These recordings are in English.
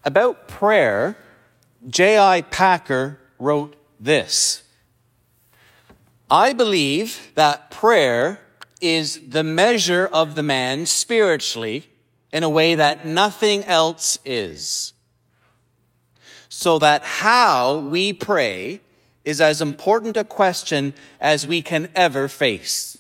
About prayer, J.I. Packer wrote this: I believe that prayer is the measure of the man spiritually in a way that nothing else is. So that how we pray is as important a question as we can ever face.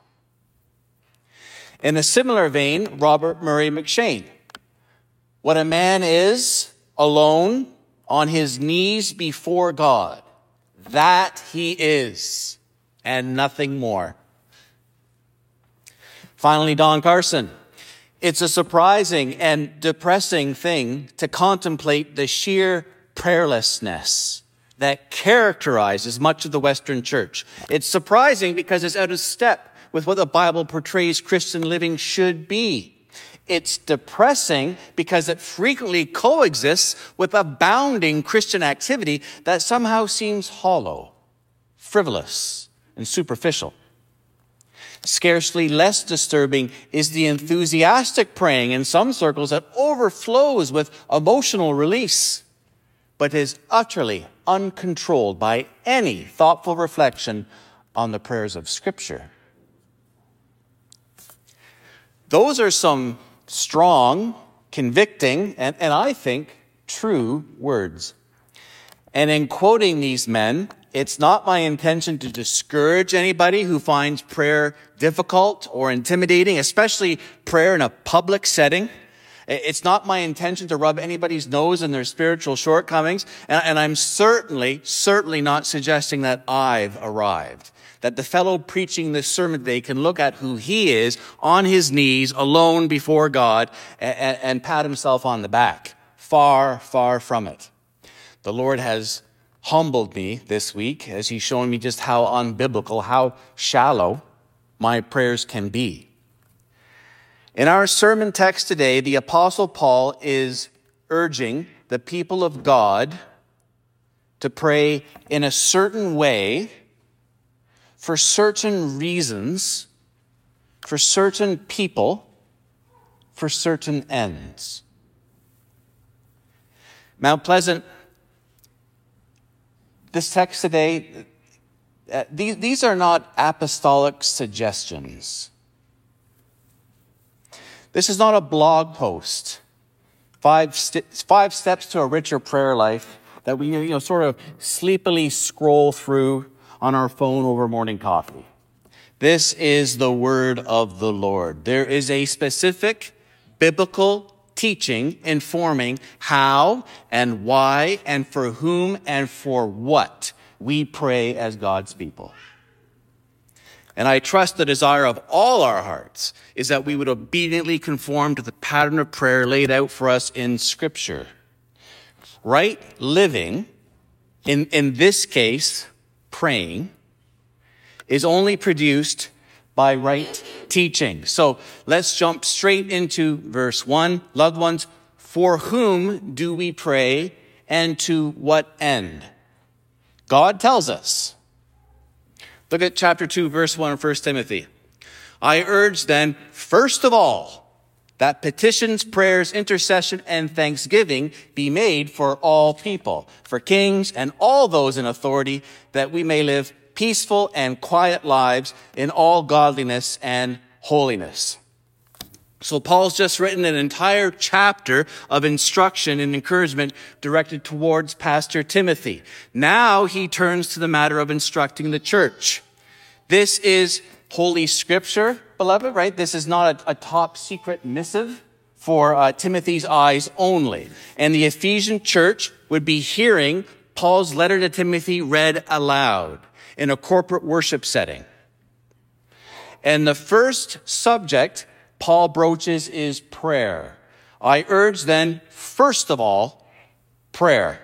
In a similar vein, Robert Murray McShane: what a man is alone on his knees before God, that he is, and nothing more. Finally, Don Carson: it's a surprising and depressing thing to contemplate the sheer prayerlessness that characterizes much of the Western church. It's surprising because it's out of step with what the Bible portrays Christian living should be. It's depressing because it frequently coexists with abounding Christian activity that somehow seems hollow, frivolous, and superficial. Scarcely less disturbing is the enthusiastic praying in some circles that overflows with emotional release, but is utterly uncontrolled by any thoughtful reflection on the prayers of Scripture. Those are some strong, convicting, and I think true words. And in quoting these men, it's not my intention to discourage anybody who finds prayer difficult or intimidating, especially prayer in a public setting. It's not my intention to rub anybody's nose in their spiritual shortcomings. And I'm certainly not suggesting that I've arrived, that the fellow preaching this sermon today can look at who he is on his knees alone before God and pat himself on the back. Far, far from it. The Lord has humbled me this week as he's shown me just how unbiblical, how shallow my prayers can be. In our sermon text today, the Apostle Paul is urging the people of God to pray in a certain way for certain reasons, for certain people, for certain ends. Mount Pleasant, this text today, these are not apostolic suggestions. This is not a blog post, five steps to a richer prayer life that we sort of sleepily scroll through on our phone over morning coffee. This is the word of the Lord. There is a specific biblical teaching informing how and why and for whom and for what we pray as God's people. And I trust the desire of all our hearts is that we would obediently conform to the pattern of prayer laid out for us in Scripture. Right living, in this case, praying, is only produced by right teaching. So let's jump straight into verse 1. Loved ones, for whom do we pray and to what end? God tells us. Look at chapter 2, verse 1 of 1 Timothy. I urge then, first of all, that petitions, prayers, intercession, and thanksgiving be made for all people, for kings and all those in authority, that we may live peaceful and quiet lives in all godliness and holiness. So Paul's just written an entire chapter of instruction and encouragement directed towards Pastor Timothy. Now he turns to the matter of instructing the church. This is Holy Scripture, beloved, right? This is not a top secret missive for Timothy's eyes only. And the Ephesian church would be hearing Paul's letter to Timothy read aloud in a corporate worship setting. And the first subject Paul broaches is prayer. I urge then, first of all, prayer.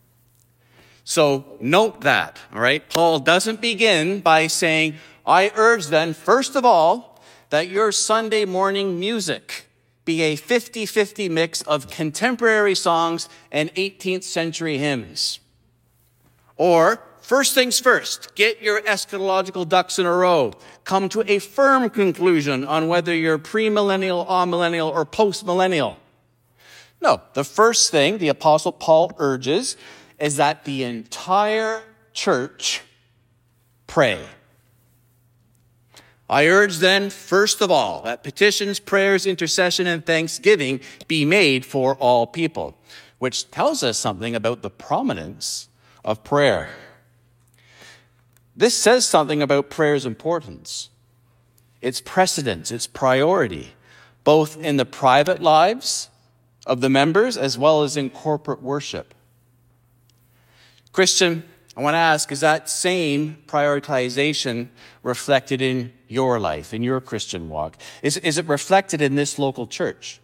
So note that, all right? Paul doesn't begin by saying, I urge then, first of all, that your Sunday morning music be a 50-50 mix of contemporary songs and 18th century hymns. Or, first things first, get your eschatological ducks in a row. Come to a firm conclusion on whether you're premillennial, amillennial, or postmillennial. No, the first thing the Apostle Paul urges is that the entire church pray. I urge then, first of all, that petitions, prayers, intercession, and thanksgiving be made for all people, which tells us something about the prominence of prayer. This says something about prayer's importance, its precedence, its priority, both in the private lives of the members as well as in corporate worship. Christian, I want to ask, is that same prioritization reflected in your life, in your Christian walk? Is it reflected in this local church?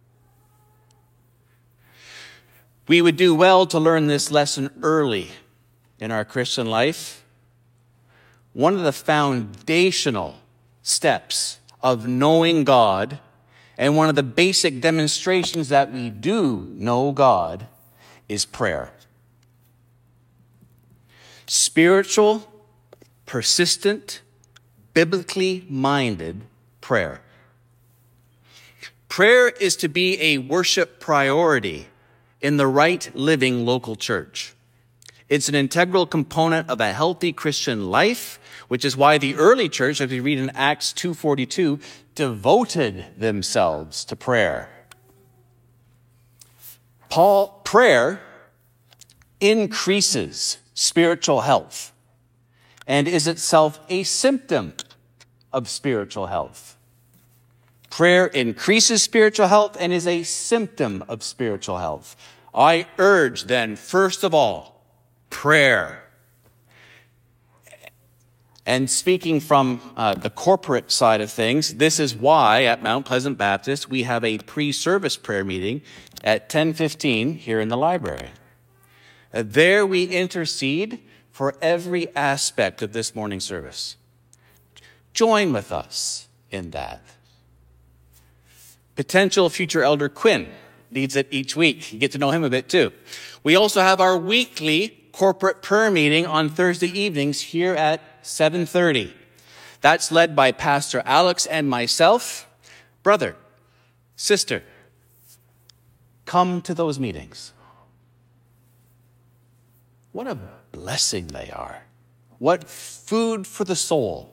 We would do well to learn this lesson early in our Christian life. One of the foundational steps of knowing God, and one of the basic demonstrations that we do know God, is prayer. Spiritual, persistent, biblically minded prayer. Prayer is to be a worship priority in the right living local church. It's an integral component of a healthy Christian life, which is why the early church, as we read in Acts 2:42, devoted themselves to prayer. Prayer increases spiritual health and is itself a symptom of spiritual health. Prayer increases spiritual health and is a symptom of spiritual health. I urge then, first of all, prayer. And speaking from the corporate side of things, this is why at Mount Pleasant Baptist we have a pre-service prayer meeting at 10:15 here in the library. There we intercede for every aspect of this morning service. Join with us in that. Potential future elder Quinn leads it each week. You get to know him a bit too. We also have our weekly corporate prayer meeting on Thursday evenings here at 7:30. That's led by Pastor Alex and myself. Brother, sister, come to those meetings. What a blessing they are. What food for the soul.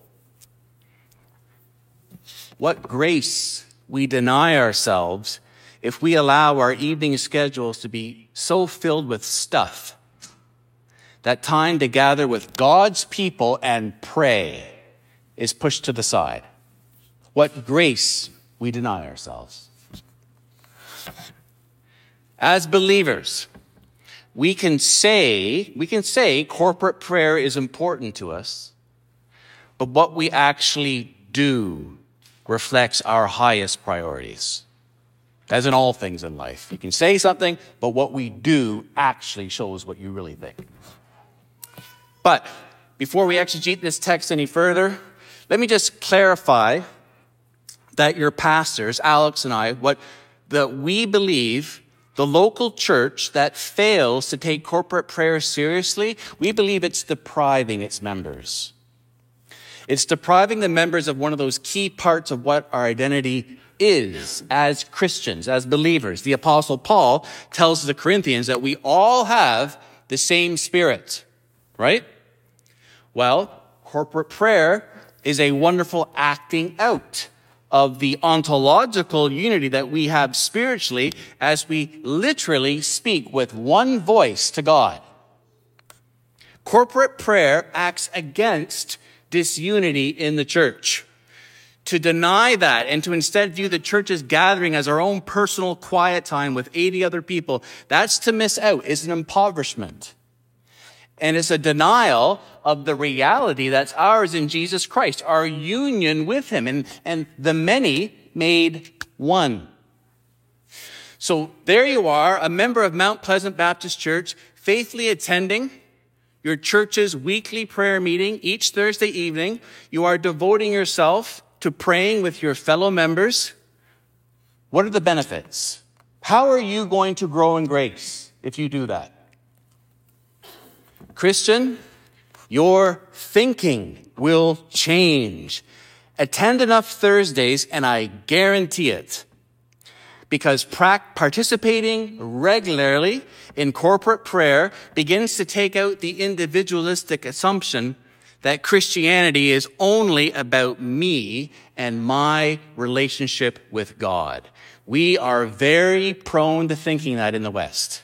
What grace we deny ourselves if we allow our evening schedules to be so filled with stuff that time to gather with God's people and pray is pushed to the side. What grace we deny ourselves. As believers, we can say corporate prayer is important to us, but what we actually do reflects our highest priorities. As in all things in life. You can say something, but what we do actually shows what you really think. But before we exegete this text any further, let me just clarify that your pastors, Alex and I, that we believe the local church that fails to take corporate prayer seriously, we believe it's depriving its members. It's depriving the members of one of those key parts of what our identity is as Christians, as believers. The Apostle Paul tells the Corinthians that we all have the same Spirit, right? Well, corporate prayer is a wonderful acting out of the ontological unity that we have spiritually as we literally speak with one voice to God. Corporate prayer acts against disunity in the church. To deny that and to instead view the church's gathering as our own personal quiet time with 80 other people, that's to miss out. It's an impoverishment. And it's a denial of the reality that's ours in Jesus Christ, our union with him, and the many made one. So there you are, a member of Mount Pleasant Baptist Church, faithfully attending your church's weekly prayer meeting each Thursday evening. You are devoting yourself to praying with your fellow members. What are the benefits? How are you going to grow in grace if you do that? Christian, your thinking will change. Attend enough Thursdays, and I guarantee it, because participating regularly in corporate prayer begins to take out the individualistic assumption that Christianity is only about me and my relationship with God. We are very prone to thinking that in the West.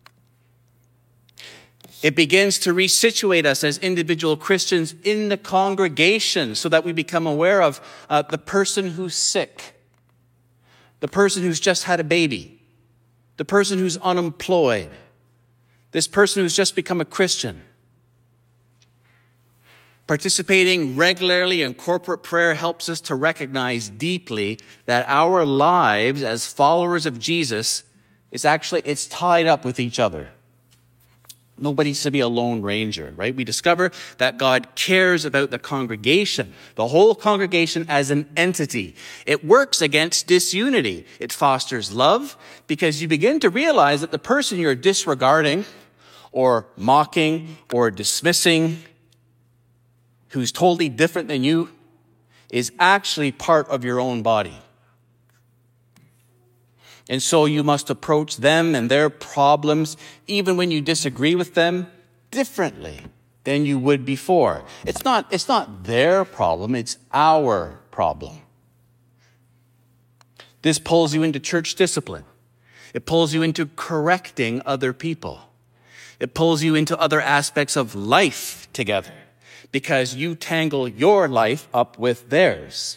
It begins to resituate us as individual Christians in the congregation so that we become aware of the person who's sick, the person who's just had a baby, the person who's unemployed, this person who's just become a Christian. Participating regularly in corporate prayer helps us to recognize deeply that our lives as followers of Jesus it's tied up with each other. Nobody's to be a lone ranger, right? We discover that God cares about the congregation, the whole congregation as an entity. It works against disunity. It fosters love because you begin to realize that the person you're disregarding or mocking or dismissing, who's totally different than you, is actually part of your own body. And so you must approach them and their problems, even when you disagree with them, differently than you would before. It's not their problem, it's our problem. This pulls you into church discipline. It pulls you into correcting other people. It pulls you into other aspects of life together because you tangle your life up with theirs.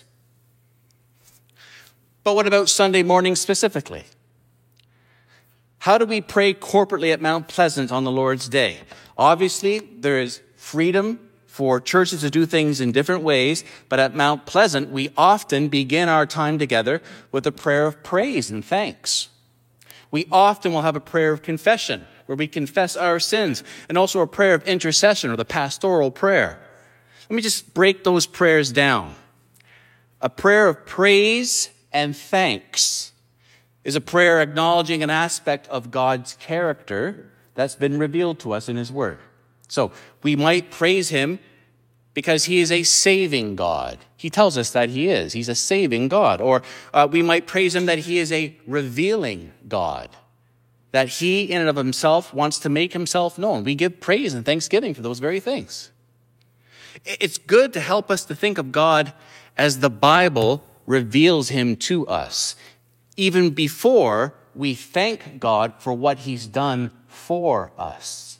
But what about Sunday morning specifically? How do we pray corporately at Mount Pleasant on the Lord's Day? Obviously, there is freedom for churches to do things in different ways, but at Mount Pleasant, we often begin our time together with a prayer of praise and thanks. We often will have a prayer of confession, where we confess our sins, and also a prayer of intercession, or the pastoral prayer. Let me just break those prayers down. A prayer of praise and thanks is a prayer acknowledging an aspect of God's character that's been revealed to us in His Word. So we might praise Him because He is a saving God. He tells us that He is. He's a saving God. Or we might praise Him that He is a revealing God, that He in and of Himself wants to make Himself known. We give praise and thanksgiving for those very things. It's good to help us to think of God as the Bible reveals Him to us, even before we thank God for what He's done for us.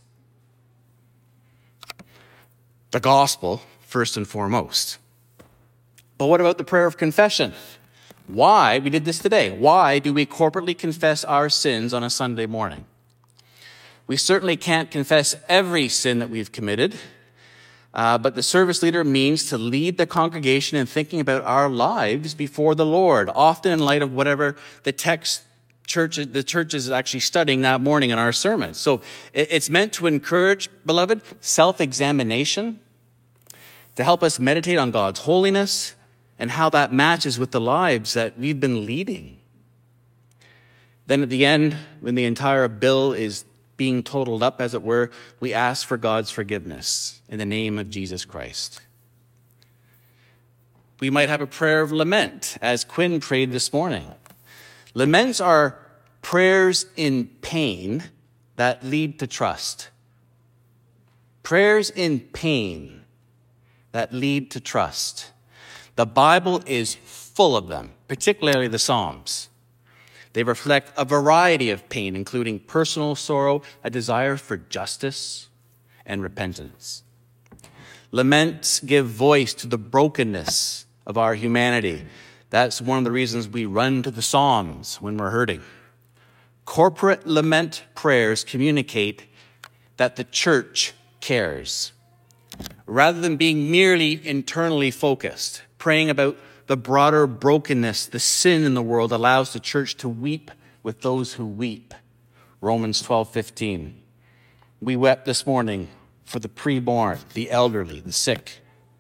The gospel, first and foremost. But what about the prayer of confession? Why, we did this today, why do we corporately confess our sins on a Sunday morning? We certainly can't confess every sin that we've committed, but the service leader means to lead the congregation in thinking about our lives before the Lord, often in light of whatever the church is actually studying that morning in our sermon. So it's meant to encourage, beloved, self-examination, to help us meditate on God's holiness and how that matches with the lives that we've been leading. Then at the end, when the entire bill is being totaled up, as it were, we ask for God's forgiveness in the name of Jesus Christ. We might have a prayer of lament, as Quinn prayed this morning. Laments are prayers in pain that lead to trust. Prayers in pain that lead to trust. The Bible is full of them, particularly the Psalms. They reflect a variety of pain, including personal sorrow, a desire for justice, and repentance. Laments give voice to the brokenness of our humanity. That's one of the reasons we run to the Psalms when we're hurting. Corporate lament prayers communicate that the church cares. Rather than being merely internally focused, praying about the broader brokenness, the sin in the world allows the church to weep with those who weep. Romans 12:15. We wept this morning for the preborn, the elderly, the sick.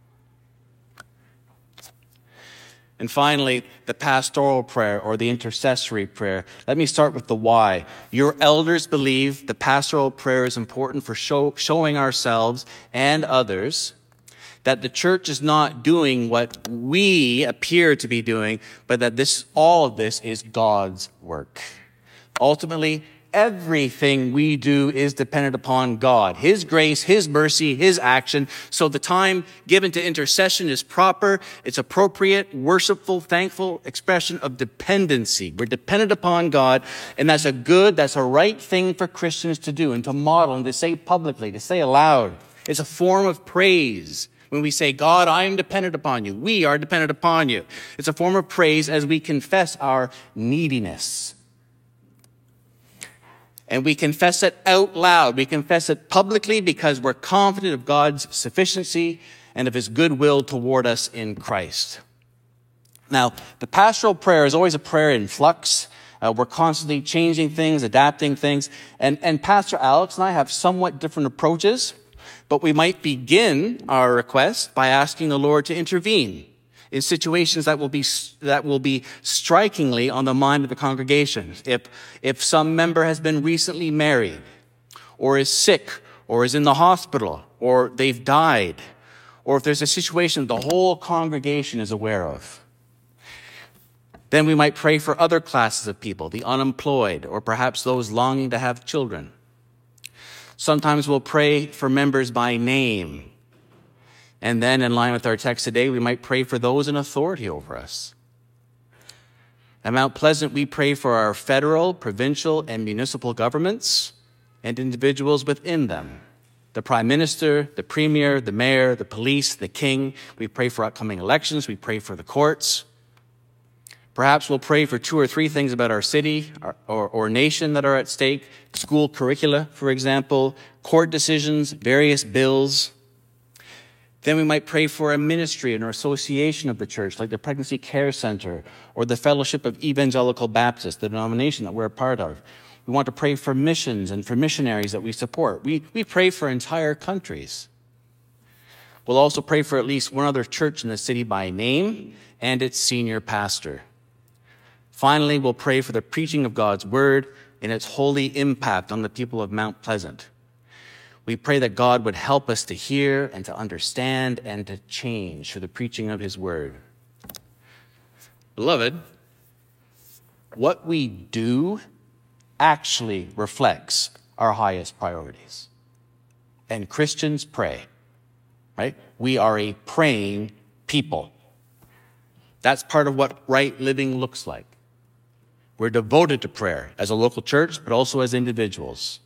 And finally, the pastoral prayer or the intercessory prayer. Let me start with the why. Your elders believe the pastoral prayer is important for showing ourselves and others that the church is not doing what we appear to be doing, but that all of this is God's work. Ultimately, everything we do is dependent upon God, His grace, His mercy, His action. So the time given to intercession is proper. It's appropriate, worshipful, thankful expression of dependency. We're dependent upon God, and that's a right thing for Christians to do and to model and to say publicly, to say aloud. It's a form of praise. When we say, God, I am dependent upon you. We are dependent upon you. It's a form of praise as we confess our neediness. And we confess it out loud. We confess it publicly because we're confident of God's sufficiency and of His goodwill toward us in Christ. Now, the pastoral prayer is always a prayer in flux. We're constantly changing things, adapting things. And Pastor Alex and I have somewhat different approaches, but we might begin our request by asking the Lord to intervene in situations that will be strikingly on the mind of the congregation. If some member has been recently married, or is sick, or is in the hospital, or they've died, or if there's a situation the whole congregation is aware of, then we might pray for other classes of people, the unemployed, or perhaps those longing to have children. Sometimes we'll pray for members by name. And then, in line with our text today, we might pray for those in authority over us. At Mount Pleasant, we pray for our federal, provincial, and municipal governments and individuals within them. The Prime Minister, the Premier, the Mayor, the police, the King. We pray for upcoming elections. We pray for the courts. Perhaps we'll pray for 2 or 3 things about our city or nation that are at stake. School curricula, for example, court decisions, various bills. Then we might pray for a ministry or association of the church, like the Pregnancy Care Center or the Fellowship of Evangelical Baptists, the denomination that we're a part of. We want to pray for missions and for missionaries that we support. We pray for entire countries. We'll also pray for at least one other church in the city by name and its senior pastor. Finally, we'll pray for the preaching of God's word and its holy impact on the people of Mount Pleasant. We pray that God would help us to hear and to understand and to change through the preaching of His word. Beloved, what we do actually reflects our highest priorities. And Christians pray, right? We are a praying people. That's part of what right living looks like. We're devoted to prayer as a local church, but also as individuals.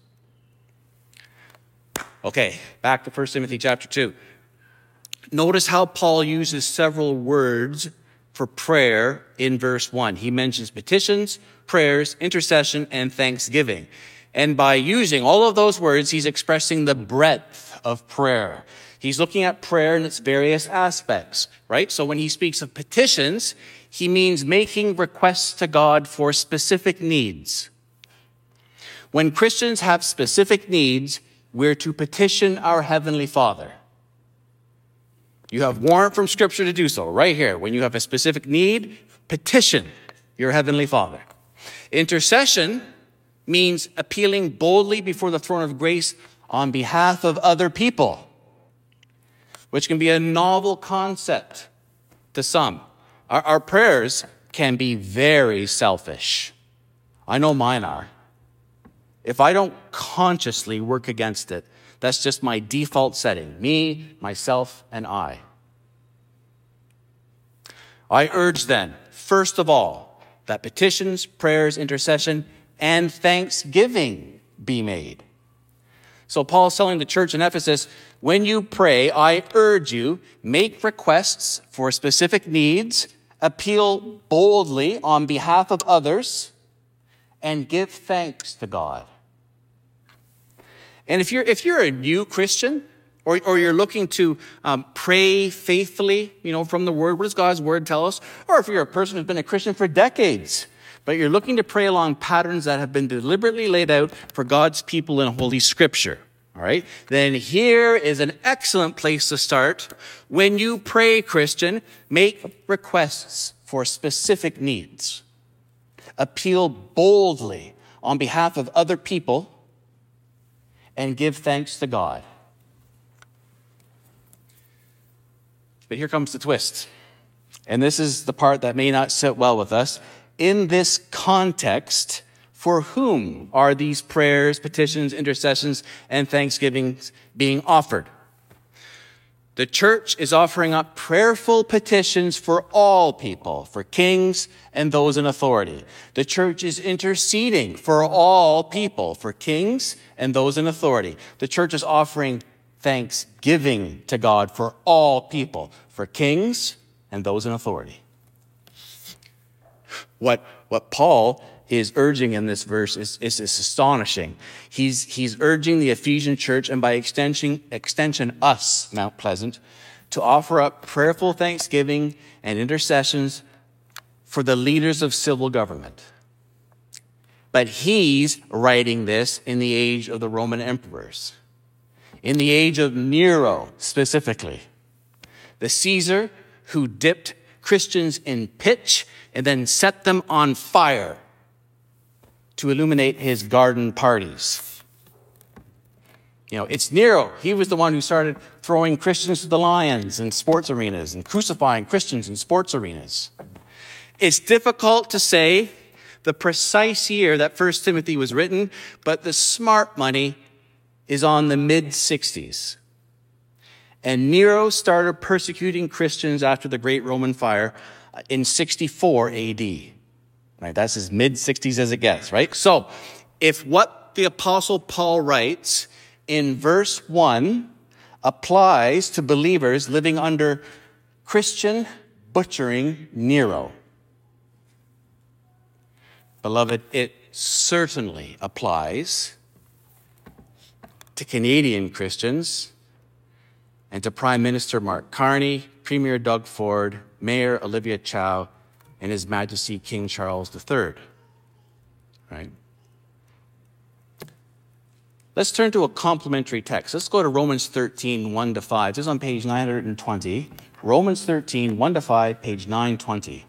Okay, back to 1 Timothy chapter 2. Notice how Paul uses several words for prayer in verse 1. He mentions petitions, prayers, intercession, and thanksgiving. And by using all of those words, he's expressing the breadth of prayer. He's looking at prayer in its various aspects, right? So when he speaks of petitions, he means making requests to God for specific needs. When Christians have specific needs, we're to petition our Heavenly Father. You have warrant from Scripture to do so, right here. When you have a specific need, petition your Heavenly Father. Intercession means appealing boldly before the throne of grace on behalf of other people, which can be a novel concept to some. Our prayers can be very selfish. I know mine are. If I don't consciously work against it, that's just my default setting. Me, myself, and I. I urge then, first of all, that petitions, prayers, intercession, and thanksgiving be made. So Paul's telling the church in Ephesus, when you pray, I urge you, make requests for specific needs, appeal boldly on behalf of others, and give thanks to God. And if you're a new Christian, or you're looking to pray faithfully, from the Word, what does God's Word tell us? Or if you're a person who's been a Christian for decades, but you're looking to pray along patterns that have been deliberately laid out for God's people in Holy Scripture, all right? Then here is an excellent place to start. When you pray, Christian, make requests for specific needs. Appeal boldly on behalf of other people and give thanks to God. But here comes the twist. And this is the part that may not sit well with us. In this context, for whom are these prayers, petitions, intercessions, and thanksgivings being offered? The church is offering up prayerful petitions for all people, for kings and those in authority. The church is interceding for all people, for kings and those in authority. The church is offering thanksgiving to God for all people, for kings and those in authority. What Paul is urging in this verse is astonishing. He's urging the Ephesian church, and by extension us, Mount Pleasant, to offer up prayerful thanksgiving and intercessions for the leaders of civil government. But he's writing this in the age of the Roman emperors, in the age of Nero specifically, the Caesar who dipped Christians in pitch and then set them on fire to illuminate his garden parties. It's Nero. He was the one who started throwing Christians to the lions in sports arenas and crucifying Christians in sports arenas. It's difficult to say the precise year that 1 Timothy was written, but the smart money is on the mid-60s. And Nero started persecuting Christians after the Great Roman Fire in 64 A.D. Right, that's as mid-60s as it gets, right? So, if what the Apostle Paul writes in verse 1 applies to believers living under Christian butchering Nero, beloved, it certainly applies to Canadian Christians and to Prime Minister Mark Carney, Premier Doug Ford, Mayor Olivia Chow, and His Majesty King Charles III. Right? Let's turn to a complementary text. Let's go to Romans 13, 1-5. This is on page 920. Romans 13, 1-5, page 920.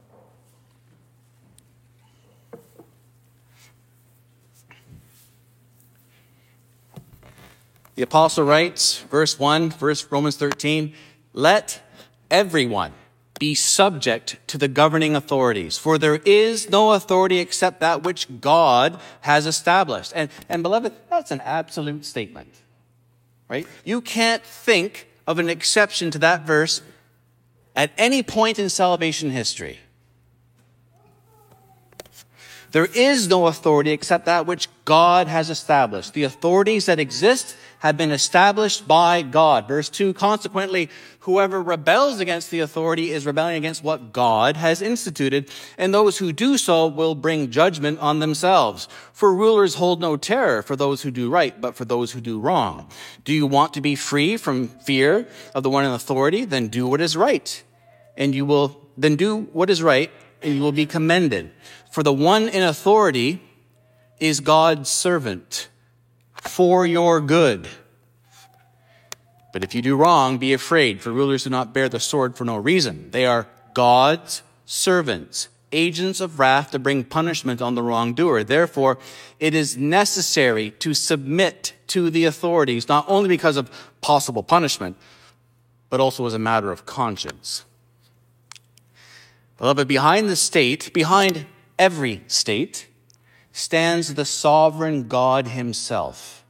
The apostle writes, verse 1, Romans 13, let everyone be subject to the governing authorities, for there is no authority except that which God has established. And beloved, that's an absolute statement, right? You can't think of an exception to that verse at any point in salvation history. There is no authority except that which God has established. The authorities that exist have been established by God. Verse 2, consequently, whoever rebels against the authority is rebelling against what God has instituted, and those who do so will bring judgment on themselves. For rulers hold no terror for those who do right, but for those who do wrong. Do you want to be free from fear of the one in authority? Then do what is right, and you will be commended. For the one in authority is God's servant for your good. But if you do wrong, be afraid, for rulers do not bear the sword for no reason. They are God's servants, agents of wrath to bring punishment on the wrongdoer. Therefore, it is necessary to submit to the authorities, not only because of possible punishment, but also as a matter of conscience. Beloved, behind every state, stands the sovereign God himself.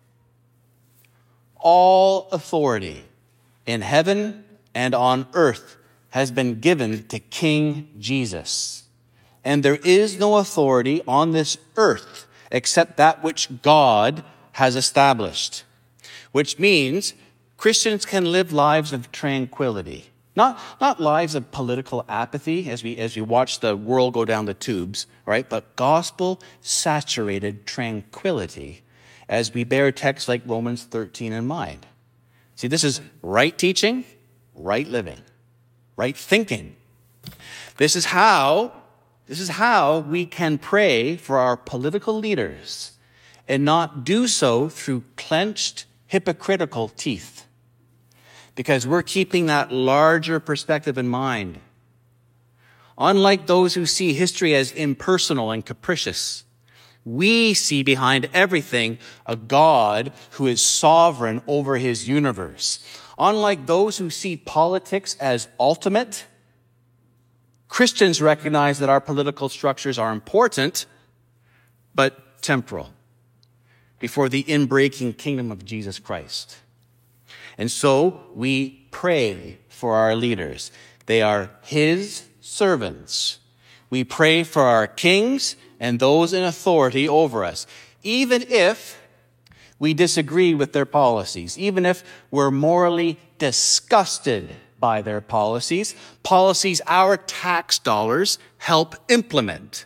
All authority in heaven and on earth has been given to King Jesus. And there is no authority on this earth except that which God has established. Which means Christians can live lives of tranquility. Not lives of political apathy as we watch the world go down the tubes, right? But gospel-saturated tranquility as we bear texts like Romans 13 in mind. See, this is right teaching, right living, right thinking. This is how we can pray for our political leaders and not do so through clenched, hypocritical teeth. Because we're keeping that larger perspective in mind. Unlike those who see history as impersonal and capricious, we see behind everything a God who is sovereign over his universe. unlike those who see politics as ultimate, Christians recognize that our political structures are important, but temporal, before the inbreaking kingdom of Jesus Christ. And so we pray for our leaders. They are his servants. We pray for our kings and those in authority over us, even if we disagree with their policies, even if we're morally disgusted by their policies our tax dollars help implement.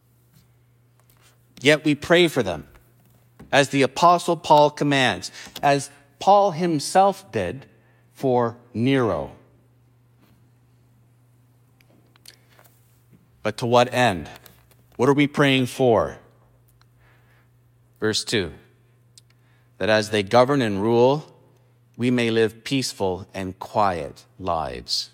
Yet we pray for them, as the Apostle Paul commands, as Paul himself did for Nero. But to what end? What are we praying for? Verse 2, that as they govern and rule, we may live peaceful and quiet lives.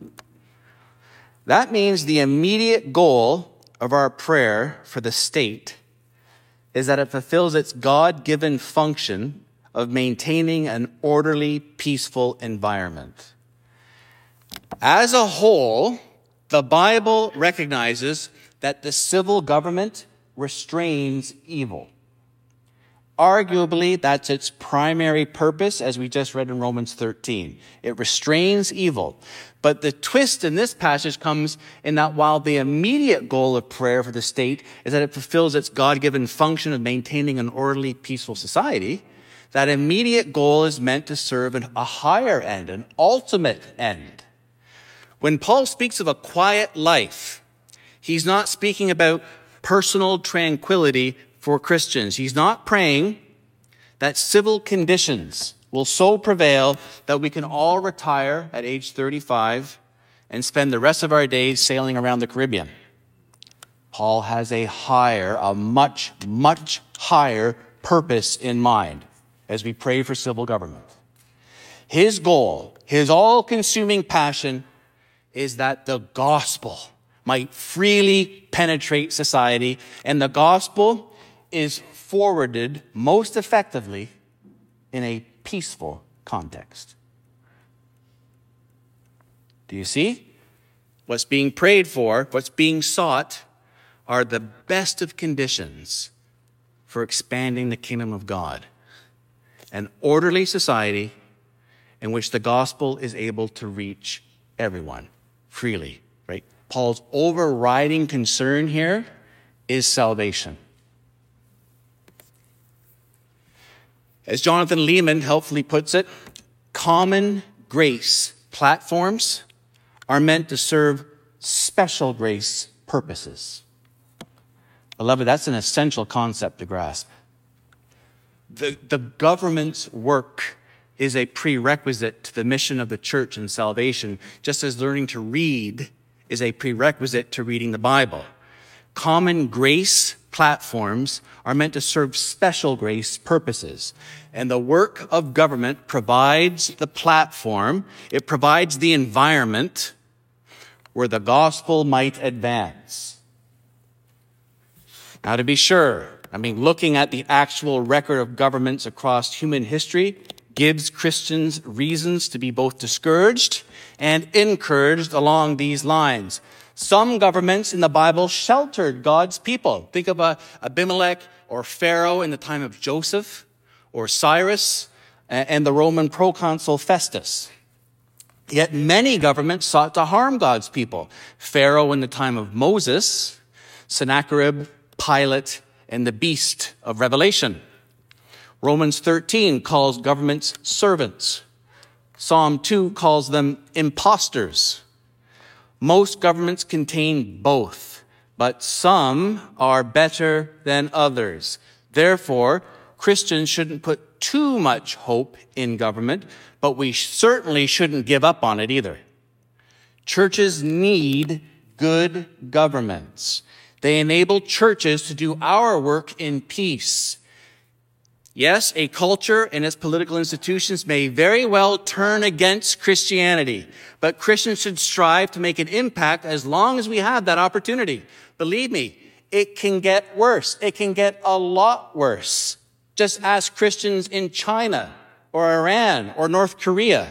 That means the immediate goal of our prayer for the state is that it fulfills its God-given function of maintaining an orderly, peaceful environment. As a whole, the Bible recognizes that the civil government restrains evil. Arguably, that's its primary purpose, as we just read in Romans 13. It restrains evil. But the twist in this passage comes in that while the immediate goal of prayer for the state is that it fulfills its God-given function of maintaining an orderly, peaceful society, that immediate goal is meant to serve a higher end, an ultimate end. When Paul speaks of a quiet life, he's not speaking about personal tranquility for Christians. He's not praying that civil conditions will so prevail that we can all retire at age 35 and spend the rest of our days sailing around the Caribbean. Paul has a much, much higher purpose in mind as we pray for civil government. His goal, his all-consuming passion, is that the gospel might freely penetrate society, and the gospel is forwarded most effectively in a peaceful context. Do you see? What's being prayed for, what's being sought, are the best of conditions for expanding the kingdom of God. An orderly society in which the gospel is able to reach everyone freely, right? Paul's overriding concern here is salvation. As Jonathan Leeman helpfully puts it, common grace platforms are meant to serve special grace purposes. Beloved, that's an essential concept to grasp. The government's work is a prerequisite to the mission of the church and salvation, just as learning to read is a prerequisite to reading the Bible. Common grace platforms are meant to serve special grace purposes. And the work of government provides the platform, it provides the environment where the gospel might advance. Now, to be sure, looking at the actual record of governments across human history gives Christians reasons to be both discouraged and encouraged along these lines. Some governments in the Bible sheltered God's people. Think of Abimelech or Pharaoh in the time of Joseph, or Cyrus and the Roman proconsul Festus. Yet many governments sought to harm God's people. Pharaoh in the time of Moses, Sennacherib, Pilate, and the beast of Revelation. Romans 13 calls governments servants. Psalm 2 calls them impostors. Most governments contain both, but some are better than others. Therefore, Christians shouldn't put too much hope in government, but we certainly shouldn't give up on it either. Churches need good governments. They enable churches to do our work in peace. Yes, a culture and its political institutions may very well turn against Christianity, but Christians should strive to make an impact as long as we have that opportunity. Believe me, it can get worse. It can get a lot worse. Just ask Christians in China or Iran or North Korea.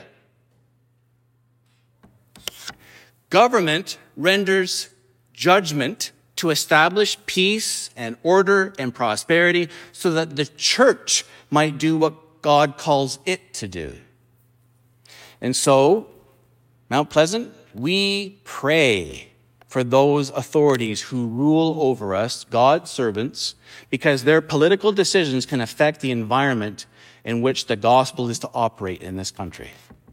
Government renders judgment to establish peace and order and prosperity so that the church might do what God calls it to do. And so, Mount Pleasant, we pray for those authorities who rule over us, God's servants, because their political decisions can affect the environment in which the gospel is to operate in this country.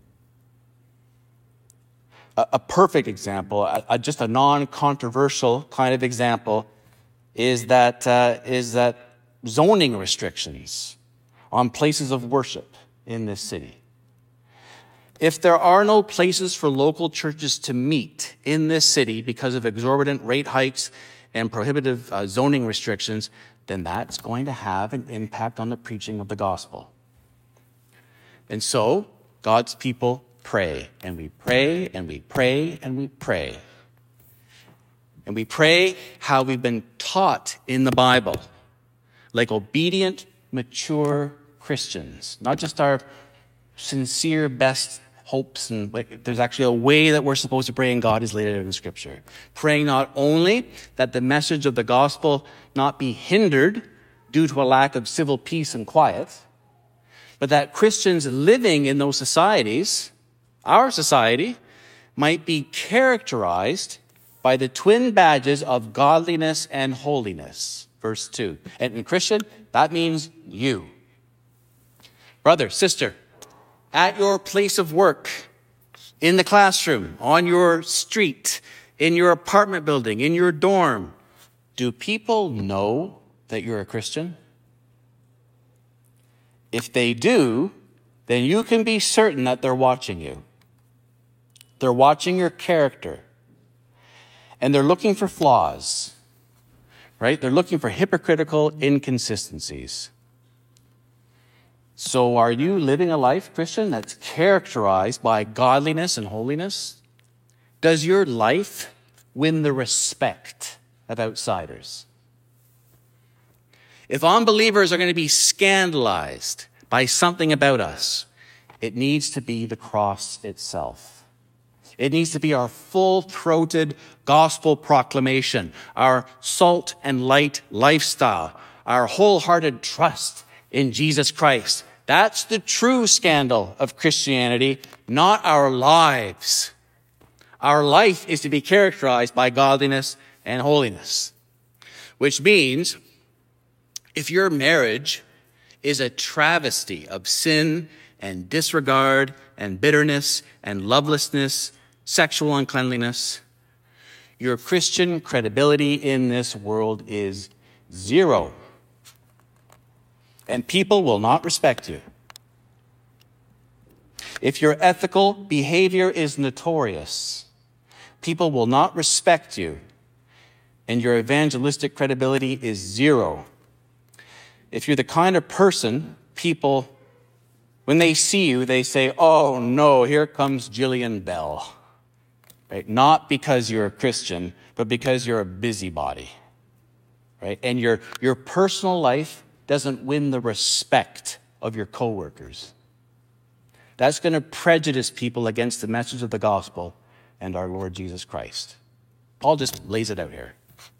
A perfect example, just a non-controversial kind of example, is that zoning restrictions on places of worship in this city. If there are no places for local churches to meet in this city because of exorbitant rate hikes and prohibitive zoning restrictions, then that's going to have an impact on the preaching of the gospel. And so, God's people pray, and we pray, and we pray, and we pray. And we pray how we've been taught in the Bible, like obedient, mature Christians, not just our sincere best hopes, and there's actually a way that we're supposed to pray, and God is laid out in Scripture. Praying not only that the message of the gospel not be hindered due to a lack of civil peace and quiet, but that Christians living in those societies, our society, might be characterized by the twin badges of godliness and holiness. Verse 2. And in Christian, that means you. Brother, sister, at your place of work, in the classroom, on your street, in your apartment building, in your dorm, do people know that you're a Christian? If they do, then you can be certain that they're watching you. They're watching your character. And they're looking for flaws, right? They're looking for hypocritical inconsistencies. So are you living a life, Christian, that's characterized by godliness and holiness? Does your life win the respect of outsiders? If unbelievers are going to be scandalized by something about us, it needs to be the cross itself. It needs to be our full-throated gospel proclamation, our salt and light lifestyle, our wholehearted trust in Jesus Christ. That's the true scandal of Christianity, not our lives. Our life is to be characterized by godliness and holiness, which means if your marriage is a travesty of sin and disregard and bitterness and lovelessness, sexual uncleanliness, your Christian credibility in this world is zero. And people will not respect you. If your ethical behavior is notorious, people will not respect you, and your evangelistic credibility is zero. If you're the kind of person people, when they see you, they say, "Oh no, here comes Jillian Bell." Right? Not because you're a Christian, but because you're a busybody. Right? And your personal life doesn't win the respect of your coworkers. That's going to prejudice people against the message of the gospel and our Lord Jesus Christ. Paul just lays it out here.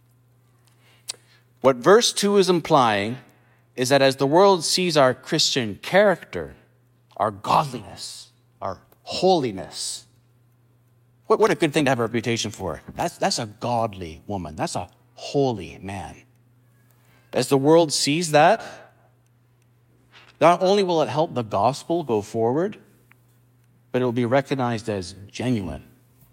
What verse 2 is implying is that as the world sees our Christian character, our godliness, our holiness, what a good thing to have a reputation for. That's a godly woman. That's a holy man. As the world sees that, not only will it help the gospel go forward, but it will be recognized as genuine.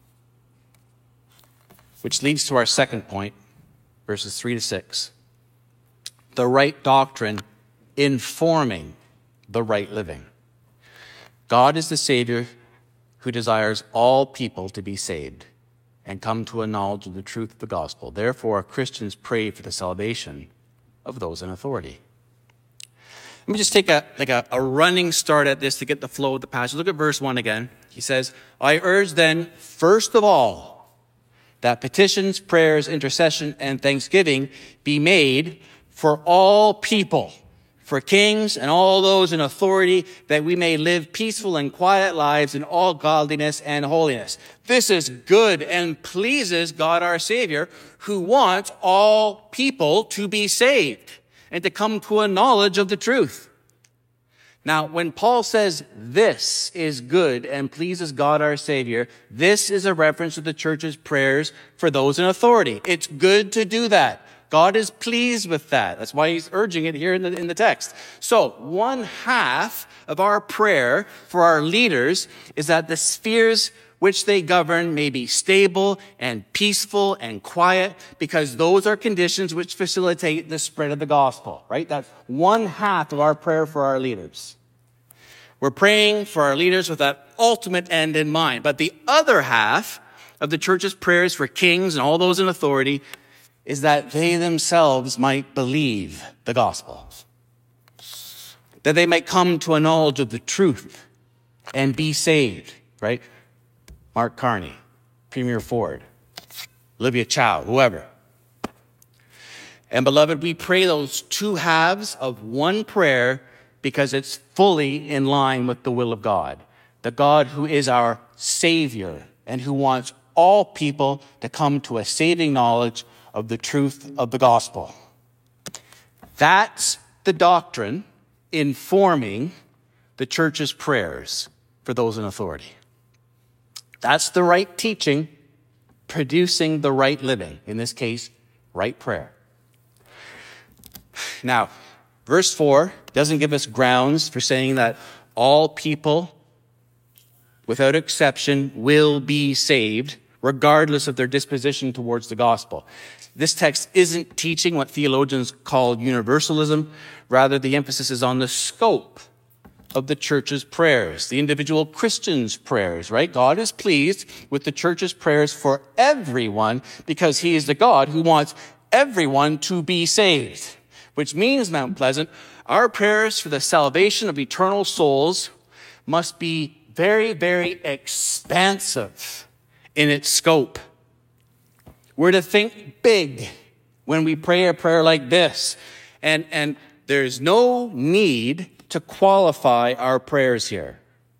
Which leads to our second point, verses 3 to 6. The right doctrine informing the right living. God is the Savior who desires all people to be saved and come to a knowledge of the truth of the gospel. Therefore, Christians pray for the salvation of those in authority. Let me just take a running start at this to get the flow of the passage. Look at verse 1 again. He says, I urge then, first of all, that petitions, prayers, intercession, and thanksgiving be made for all people, for kings and all those in authority, that we may live peaceful and quiet lives in all godliness and holiness. This is good and pleases God our Savior, who wants all people to be saved and to come to a knowledge of the truth. Now, when Paul says this is good and pleases God our Savior, this is a reference to the church's prayers for those in authority. It's good to do that. God is pleased with that. That's why he's urging it here in the text. So, one half of our prayer for our leaders is that the spheres which they govern may be stable and peaceful and quiet, because those are conditions which facilitate the spread of the gospel, right? That's one half of our prayer for our leaders. We're praying for our leaders with that ultimate end in mind. But the other half of the church's prayers for kings and all those in authority is that they themselves might believe the gospel, that they might come to a knowledge of the truth and be saved, right? Mark Carney, Premier Ford, Olivia Chow, whoever. And beloved, we pray those two halves of one prayer because it's fully in line with the will of God, the God who is our Savior and who wants all people to come to a saving knowledge of the truth of the gospel. That's the doctrine informing the church's prayers for those in authority. That's the right teaching producing the right living. In this case, right prayer. Now, verse 4 doesn't give us grounds for saying that all people, without exception, will be saved, regardless of their disposition towards the gospel. This text isn't teaching what theologians call universalism. Rather, the emphasis is on the scope of the church's prayers, the individual Christian's prayers, right? God is pleased with the church's prayers for everyone because he is the God who wants everyone to be saved, which means, Mount Pleasant, our prayers for the salvation of eternal souls must be very, very expansive in its scope. We're to think big when we pray a prayer like this. And there's no need to qualify our prayers here.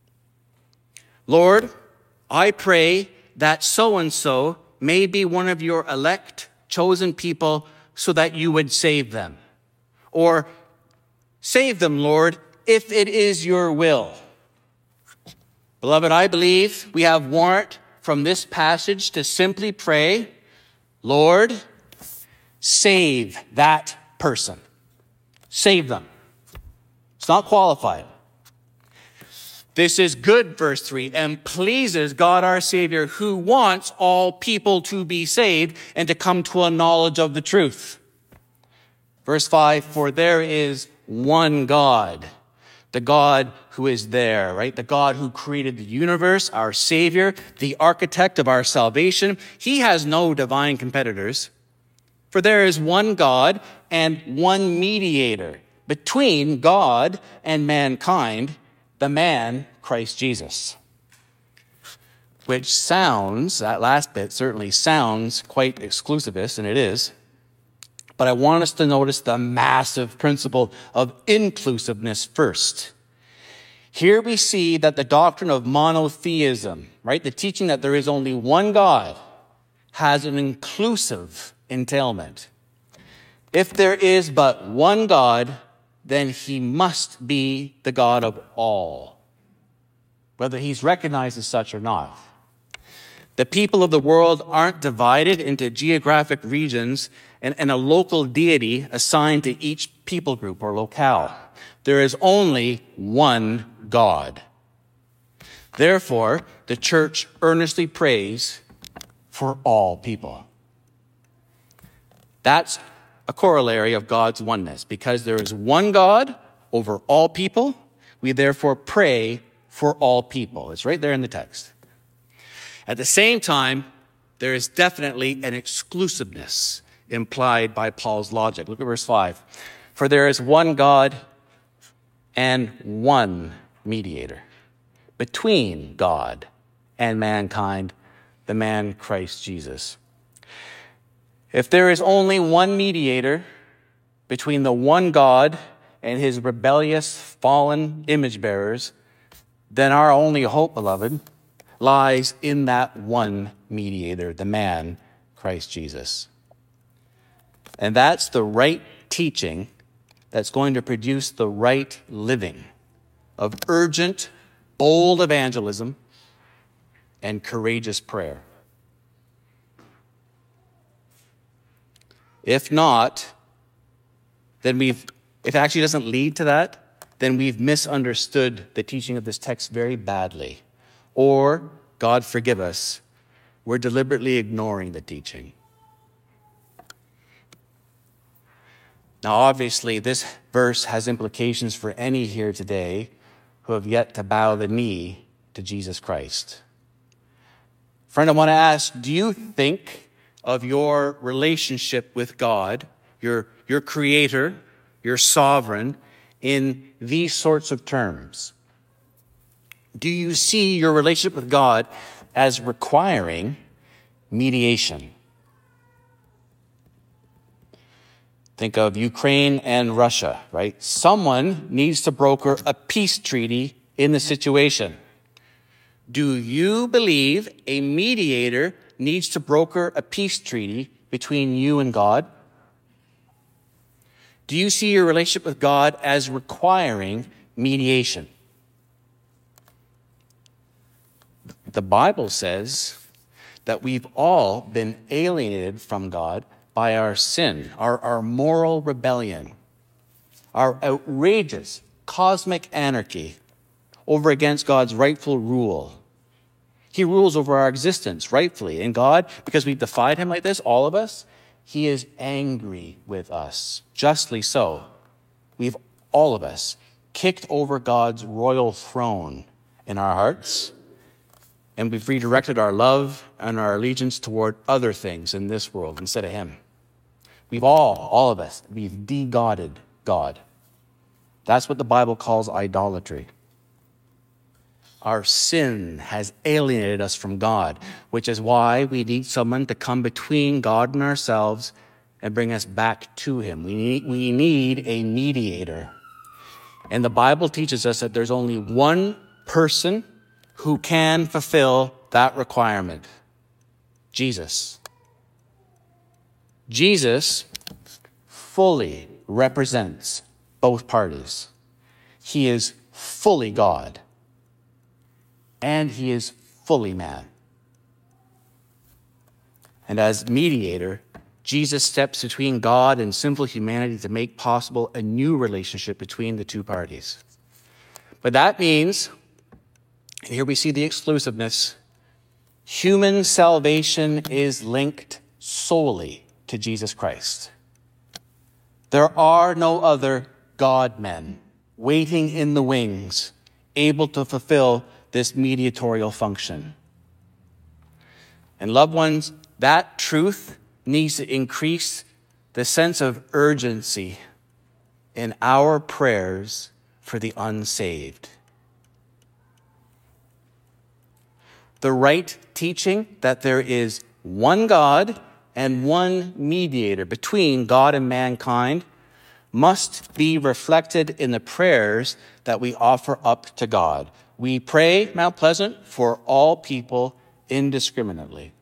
Lord, I pray that so-and-so may be one of your elect, chosen people so that you would save them. Or, save them, Lord, if it is your will. Beloved, I believe we have warrant from this passage to simply pray, Lord, save that person. Save them. It's not qualified. This is good, verse 3, and pleases God our Savior, who wants all people to be saved and to come to a knowledge of the truth. Verse 5, for there is one God, the God who is there, right? The God who created the universe, our Savior, the architect of our salvation. He has no divine competitors. For there is one God and one mediator between God and mankind, the man, Christ Jesus. Which sounds, that last bit certainly sounds quite exclusivist, and it is. But I want us to notice the massive principle of inclusiveness first. Here we see that the doctrine of monotheism, right, the teaching that there is only one God, has an inclusive entailment. If there is but one God, then he must be the God of all, whether he's recognized as such or not. The people of the world aren't divided into geographic regions and a local deity assigned to each people group or locale. There is only one God. Therefore, the church earnestly prays for all people. That's a corollary of God's oneness. Because there is one God over all people, we therefore pray for all people. It's right there in the text. At the same time, there is definitely an exclusiveness implied by Paul's logic. Look at verse 5. For there is one God and one mediator between God and mankind, the man Christ Jesus. If there is only one mediator between the one God and his rebellious, fallen image bearers, then our only hope, beloved, lies in that one mediator, the man, Christ Jesus. And that's the right teaching that's going to produce the right living of urgent, bold evangelism and courageous prayer. If not, then if it actually doesn't lead to that, then we've misunderstood the teaching of this text very badly. Or, God forgive us, we're deliberately ignoring the teaching. Now, obviously, this verse has implications for any here today who have yet to bow the knee to Jesus Christ. Friend, I want to ask, do you think of your relationship with God, your creator, your sovereign, in these sorts of terms? Do you see your relationship with God as requiring mediation? Think of Ukraine and Russia, right? Someone needs to broker a peace treaty in the situation. Do you believe a mediator needs to broker a peace treaty between you and God? Do you see your relationship with God as requiring mediation? The Bible says that we've all been alienated from God by our sin, our moral rebellion, our outrageous cosmic anarchy over against God's rightful rule. He rules over our existence rightfully. And God, because we've defied him like this, all of us, he is angry with us. Justly so. We've, all of us, kicked over God's royal throne in our hearts, and we've redirected our love and our allegiance toward other things in this world instead of him. We've all of us, we've de-godded God. That's what the Bible calls idolatry. Our sin has alienated us from God, which is why we need someone to come between God and ourselves and bring us back to him. We need a mediator. And the Bible teaches us that there's only one person who can fulfill that requirement: Jesus. Jesus fully represents both parties. He is fully God, and he is fully man. And as mediator, Jesus steps between God and sinful humanity to make possible a new relationship between the two parties. But that means, and here we see the exclusiveness, human salvation is linked solely to Jesus Christ. There are no other God-men waiting in the wings, able to fulfill this mediatorial function. And loved ones, that truth needs to increase the sense of urgency in our prayers for the unsaved. The right teaching that there is one God and one mediator between God and mankind must be reflected in the prayers that we offer up to God. We pray, Mount Pleasant, for all people indiscriminately.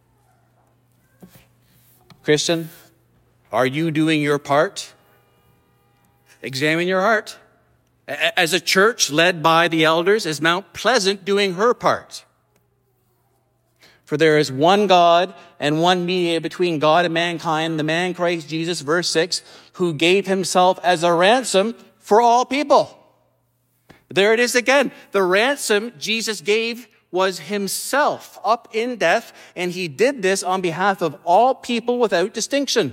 Christian, are you doing your part? Examine your heart. As a church led by the elders, is Mount Pleasant doing her part? For there is one God and one mediator between God and mankind, the man Christ Jesus, verse 6, who gave himself as a ransom for all people. There it is again. The ransom Jesus gave was himself up in death, and he did this on behalf of all people without distinction.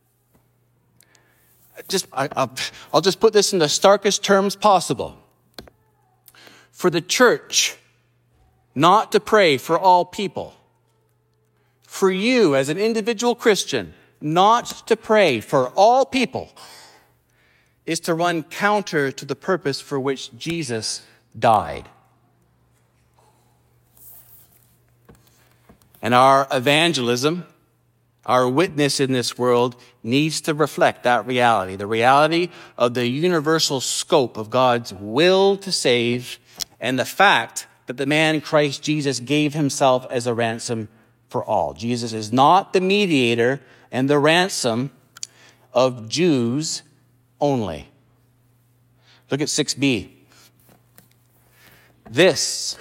I'll just put this in the starkest terms possible. For the church not to pray for all people, for you as an individual Christian not to pray for all people, is to run counter to the purpose for which Jesus died. And our evangelism, Our witness in this world needs to reflect that reality, the reality of the universal scope of God's will to save and the fact that the man Christ Jesus gave himself as a ransom for all. Jesus is not the mediator and the ransom of Jews only. Look at 6b. This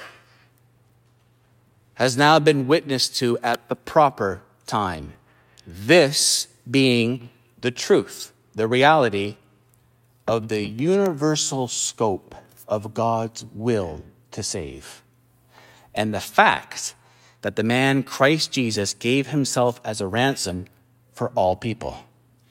has now been witnessed to at the proper time. This being the truth, the reality of the universal scope of God's will to save. And the fact that the man Christ Jesus gave himself as a ransom for all people.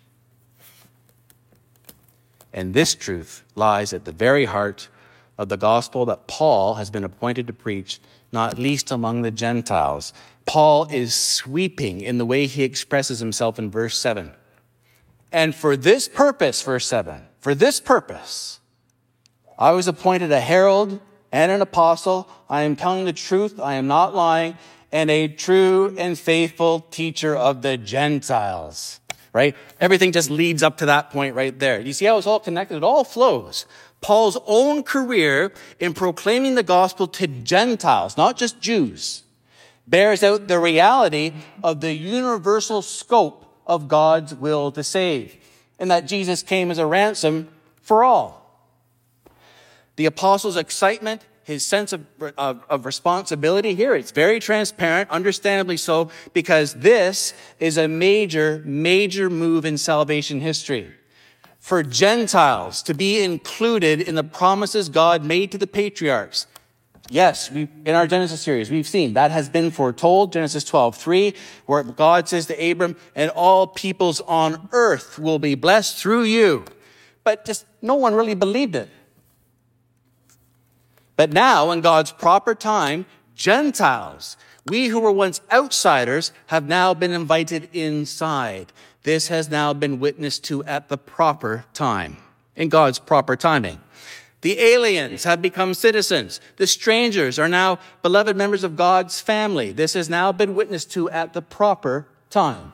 And this truth lies at the very heart of the gospel that Paul has been appointed to preach, not least among the Gentiles. Paul is sweeping in the way he expresses himself in verse 7. And for this purpose, verse 7, for this purpose, I was appointed a herald and an apostle. I am telling the truth, I am not lying, and a true and faithful teacher of the Gentiles. Right? Everything just leads up to that point right there. You see how it's all connected? It all flows. Paul's own career in proclaiming the gospel to Gentiles, not just Jews, bears out the reality of the universal scope of God's will to save, and that Jesus came as a ransom for all. The apostle's excitement, his sense of responsibility here, it's very transparent, understandably so, because this is a major move in salvation history. For Gentiles to be included in the promises God made to the patriarchs. Yes, in our Genesis series, we've seen that has been foretold, Genesis 12:3, where God says to Abram, and all peoples on earth will be blessed through you. But just no one really believed it. But now, in God's proper time, Gentiles, we who were once outsiders, have now been invited inside. This has now been witnessed to at the proper time, in God's proper timing. The aliens have become citizens. The strangers are now beloved members of God's family. This has now been witnessed to at the proper time.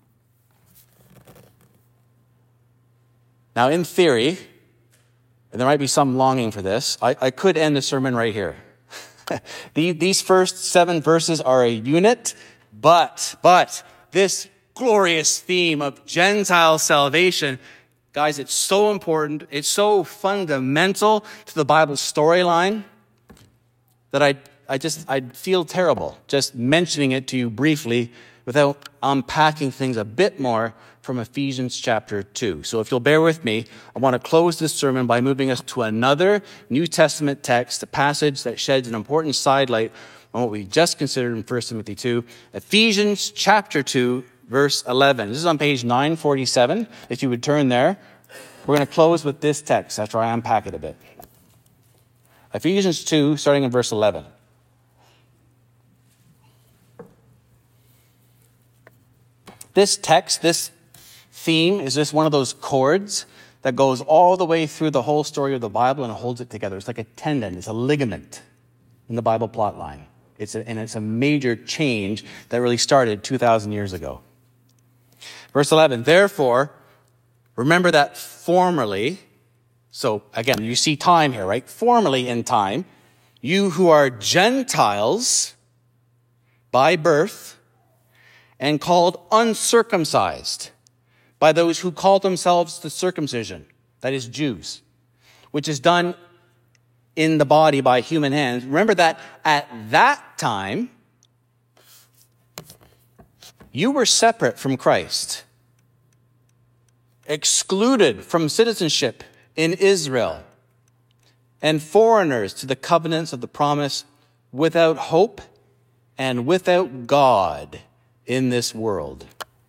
Now, in theory, and there might be some longing for this, I could end the sermon right here. These first 7 verses are a unit, but this glorious theme of Gentile salvation, guys, it's so important, it's so fundamental to the Bible storyline that I'd feel terrible just mentioning it to you briefly without unpacking things a bit more from Ephesians chapter 2. So if you'll bear with me, I want to close this sermon by moving us to another New Testament text, a passage that sheds an important sidelight on what we just considered in 1 Timothy 2. Ephesians chapter 2, verse 11. This is on page 947. If you would turn there, we're going to close with this text after I unpack it a bit. Ephesians 2, starting in verse 11. This text, this theme, is just one of those chords that goes all the way through the whole story of the Bible and holds it together. It's like a tendon, it's a ligament in the Bible plot line. It's a major change that really started 2,000 years ago. Verse 11, therefore, remember that formerly, so again, you see time here, right? Formerly in time, you who are Gentiles by birth and called uncircumcised by those who call themselves the circumcision, that is Jews, which is done in the body by human hands. Remember that at that time, you were separate from Christ, excluded from citizenship in Israel, and foreigners to the covenants of the promise, without hope and without God in this world.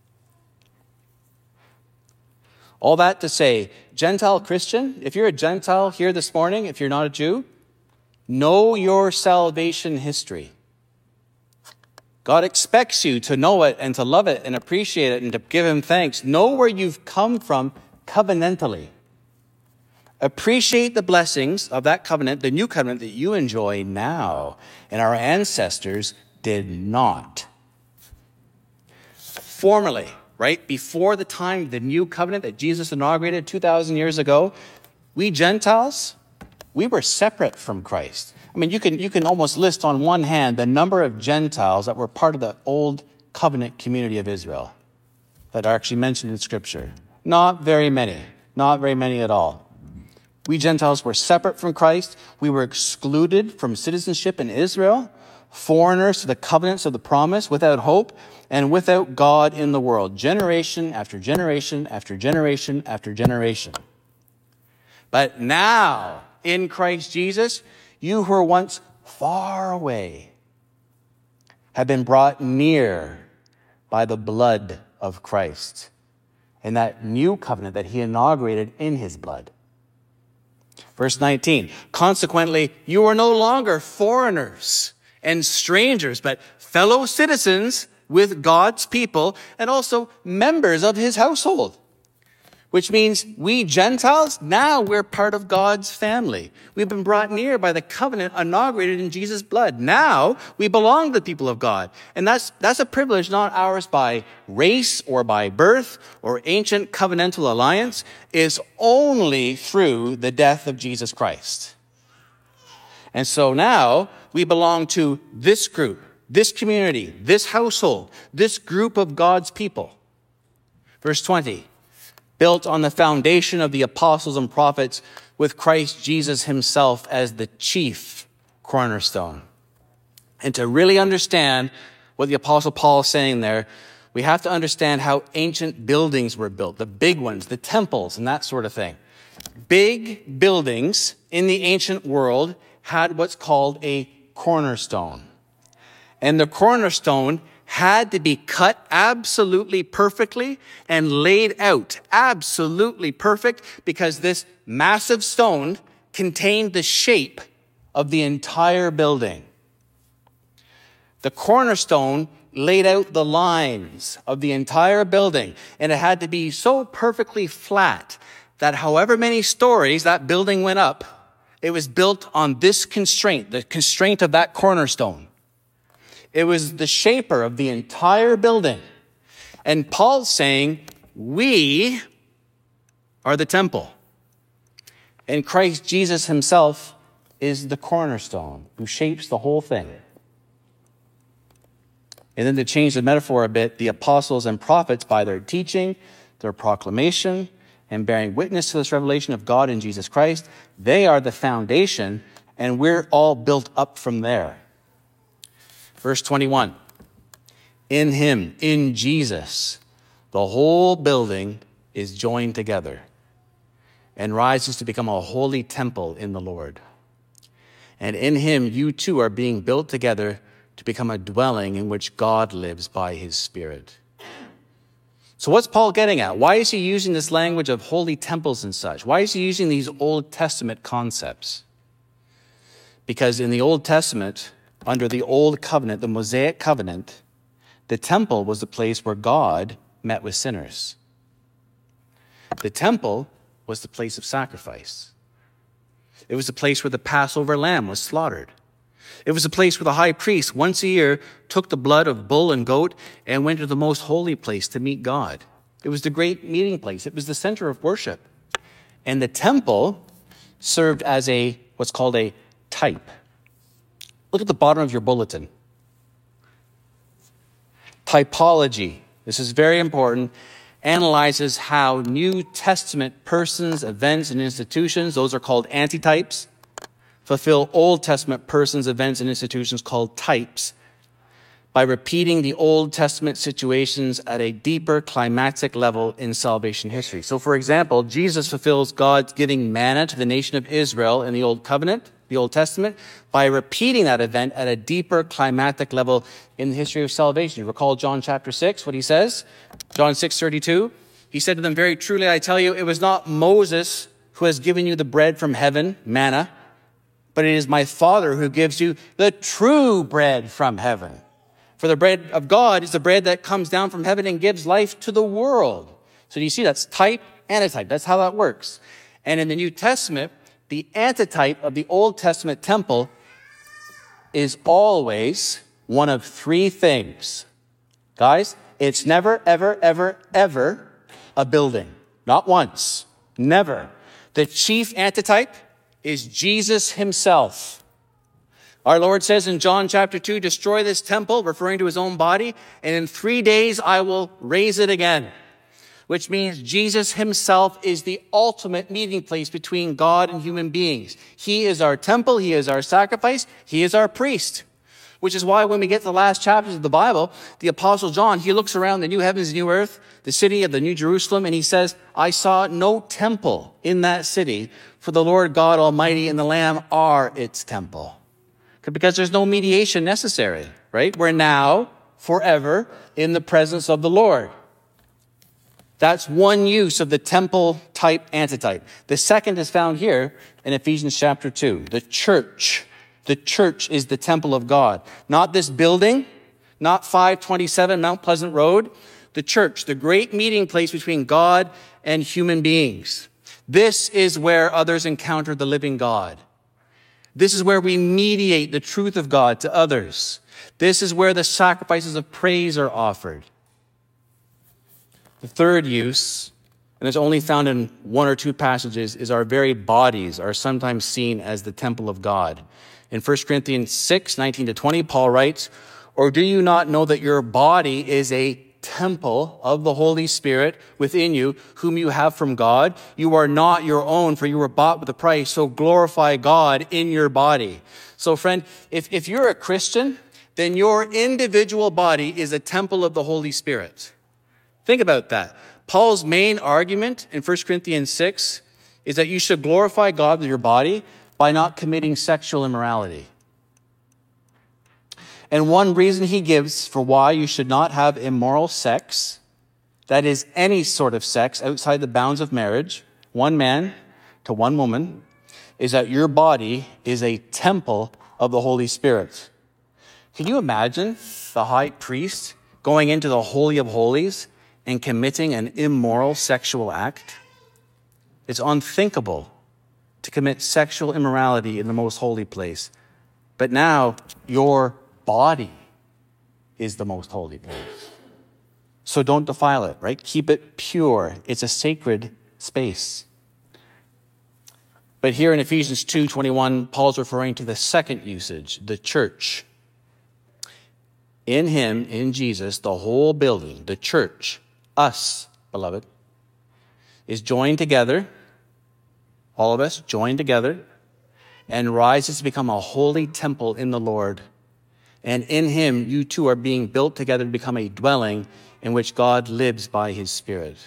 All that to say, Gentile Christian, if you're a Gentile here this morning, if you're not a Jew, know your salvation history. God expects you to know it and to love it and appreciate it and to give him thanks. Know where you've come from covenantally. Appreciate the blessings of that covenant, the new covenant that you enjoy now, and our ancestors did not. formerly, right, before the time of the new covenant that Jesus inaugurated 2,000 years ago, we Gentiles, we were separate from Christ. I mean, you can almost list on one hand the number of Gentiles that were part of the old covenant community of Israel that are actually mentioned in Scripture. Not very many at all. We Gentiles were separate from Christ. We were excluded from citizenship in Israel, foreigners to the covenants of the promise, without hope and without God in the world, generation after generation after generation after generation. But now, in Christ Jesus, you who were once far away have been brought near by the blood of Christ and that new covenant that he inaugurated in his blood. Verse 19, consequently, you are no longer foreigners and strangers, but fellow citizens with God's people and also members of his household. Which means we Gentiles, now we're part of God's family. We've been brought near by the covenant inaugurated in Jesus' blood. Now we belong to the people of God. And that's a privilege not ours by race or by birth or ancient covenantal alliance. It's only through the death of Jesus Christ. And so now we belong to this group, this community, this household, this group of God's people. Verse 20. Built on the foundation of the apostles and prophets with Christ Jesus himself as the chief cornerstone. And to really understand what the apostle Paul is saying there, we have to understand how ancient buildings were built, the big ones, the temples and that sort of thing. Big buildings in the ancient world had what's called a cornerstone. And the cornerstone had to be cut absolutely perfectly and laid out absolutely perfect because this massive stone contained the shape of the entire building. The cornerstone laid out the lines of the entire building, and it had to be so perfectly flat that however many stories that building went up, it was built on this constraint, the constraint of that cornerstone. It was the shaper of the entire building. And Paul's saying, we are the temple. And Christ Jesus himself is the cornerstone who shapes the whole thing. And then to change the metaphor a bit, the apostles and prophets, by their teaching, their proclamation, and bearing witness to this revelation of God in Jesus Christ, they are the foundation, and we're all built up from there. Verse 21, in him, in Jesus, the whole building is joined together and rises to become a holy temple in the Lord. And in him, you too are being built together to become a dwelling in which God lives by his Spirit. So what's Paul getting at? Why is he using this language of holy temples and such? Why is he using these Old Testament concepts? Because in the Old Testament, under the Old Covenant, the Mosaic Covenant, the temple was the place where God met with sinners. The temple was the place of sacrifice. It was the place where the Passover lamb was slaughtered. It was the place where the high priest once a year took the blood of bull and goat and went to the most holy place to meet God. It was the great meeting place. It was the center of worship. And the temple served as what's called a type. Look at the bottom of your bulletin. Typology. This is very important. Analyzes how New Testament persons, events, and institutions, those are called antitypes, fulfill Old Testament persons, events, and institutions called types by repeating the Old Testament situations at a deeper climactic level in salvation history. So, for example, Jesus fulfills God's giving manna to the nation of Israel in the Old Covenant, the Old Testament, by repeating that event at a deeper climactic level in the history of salvation. You recall John chapter 6, what he says? John 6:32. He said to them, very truly, I tell you, it was not Moses who has given you the bread from heaven, manna, but it is my Father who gives you the true bread from heaven. For the bread of God is the bread that comes down from heaven and gives life to the world. So do you see that's type, antitype. That's how that works. And in the New Testament, the antitype of the Old Testament temple is always one of three things. Guys, It's never, ever, ever, ever a building. Not once. Never. The chief antitype is Jesus himself. Our Lord says in John chapter 2, destroy this temple, referring to his own body, and in 3 days I will raise it again. Which means Jesus himself is the ultimate meeting place between God and human beings. He is our temple. He is our sacrifice. He is our priest. Which is why when we get to the last chapters of the Bible, the Apostle John, he looks around the new heavens and new earth, the city of the New Jerusalem, and he says, I saw no temple in that city, for the Lord God Almighty and the Lamb are its temple. Because there's no mediation necessary, right? We're now forever in the presence of the Lord. That's one use of the temple type antitype. The second is found here in Ephesians chapter 2. The church. The church is the temple of God. Not this building, not 527 Mount Pleasant Road. The church, the great meeting place between God and human beings. This is where others encounter the living God. This is where we mediate the truth of God to others. This is where the sacrifices of praise are offered. The third use, and it's only found in 1 or 2 passages, is our very bodies are sometimes seen as the temple of God. In 1 Corinthians 6, 19-20, Paul writes, or do you not know that your body is a temple of the Holy Spirit within you, whom you have from God? You are not your own, for you were bought with a price, so glorify God in your body. So friend, if you're a Christian, then your individual body is a temple of the Holy Spirit. Think about that. Paul's main argument in 1 Corinthians 6 is that you should glorify God with your body by not committing sexual immorality. And one reason he gives for why you should not have immoral sex, that is any sort of sex outside the bounds of marriage, one man to one woman, is that your body is a temple of the Holy Spirit. Can you imagine the high priest going into the Holy of Holies and committing an immoral sexual act? It's unthinkable to commit sexual immorality in the most holy place. But now your body is the most holy place. So don't defile it, right? Keep it pure. It's a sacred space. But here in Ephesians 2:21, Paul's referring to the second usage, the church. In him, in Jesus, the whole building, the church, us, beloved, is joined together, all of us joined together, and rises to become a holy temple in the Lord. And in him, you two are being built together to become a dwelling in which God lives by his Spirit.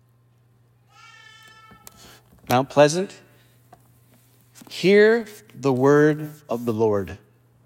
Mount Pleasant, hear the word of the Lord.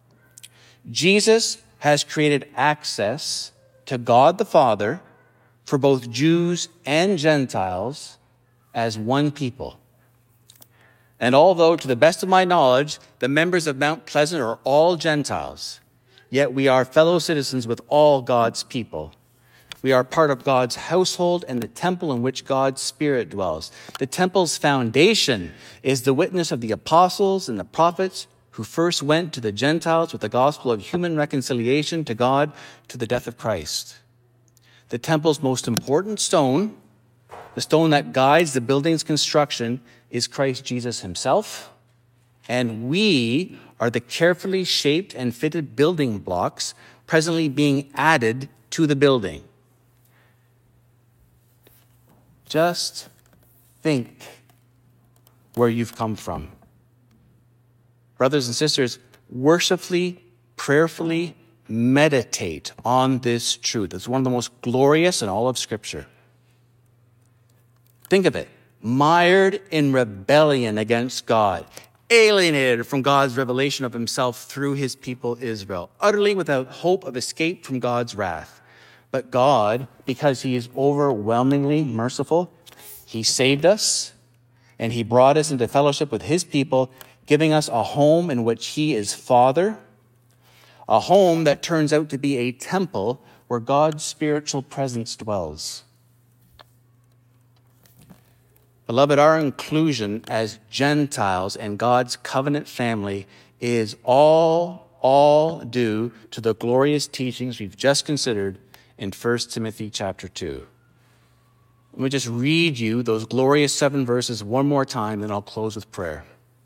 Jesus has created access to God the Father for both Jews and Gentiles as one people. And although, to the best of my knowledge, the members of Mount Pleasant are all Gentiles, yet we are fellow citizens with all God's people. We are part of God's household and the temple in which God's Spirit dwells. The temple's foundation is the witness of the apostles and the prophets who first went to the Gentiles with the gospel of human reconciliation to God to the death of Christ. The temple's most important stone, the stone that guides the building's construction, is Christ Jesus himself. And we are the carefully shaped and fitted building blocks presently being added to the building. Just think where you've come from. Brothers and sisters, worshipfully, prayerfully meditate on this truth. It's one of the most glorious in all of Scripture. Think of it. Mired in rebellion against God, alienated from God's revelation of himself through his people Israel, utterly without hope of escape from God's wrath. But God, because he is overwhelmingly merciful, he saved us and he brought us into fellowship with his people, giving us a home in which he is Father, a home that turns out to be a temple where God's spiritual presence dwells. Beloved, our inclusion as Gentiles in God's covenant family is all due to the glorious teachings we've just considered in 1 Timothy chapter 2. Let me just read you those glorious 7 verses one more time, then I'll close with prayer.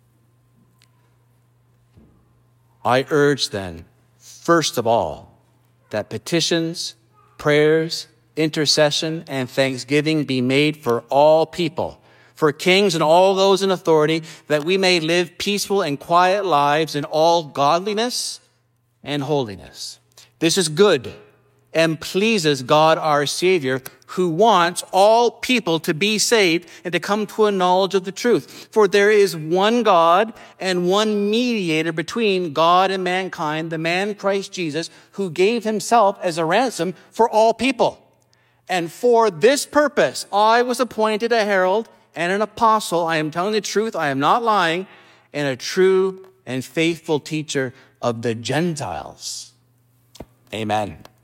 I urge then, first of all, that petitions, prayers, intercession, and thanksgiving be made for all people, for kings and all those in authority, that we may live peaceful and quiet lives in all godliness and holiness. This is good and pleases God our Savior, who wants all people to be saved and to come to a knowledge of the truth. For there is one God and one mediator between God and mankind, the man Christ Jesus, who gave himself as a ransom for all people. And for this purpose, I was appointed a herald and an apostle. I am telling the truth, I am not lying, and a true and faithful teacher of the Gentiles. Amen.